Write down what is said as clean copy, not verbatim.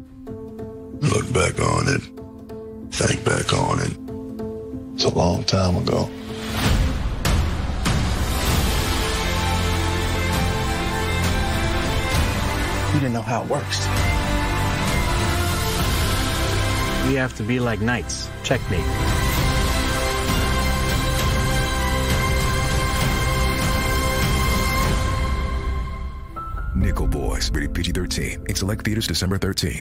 Look back on it, think back on it. It's a long time ago. You didn't know how it works. We have to be like knights. Checkmate. Nickel Boys, rated PG-13. In select theaters December 13.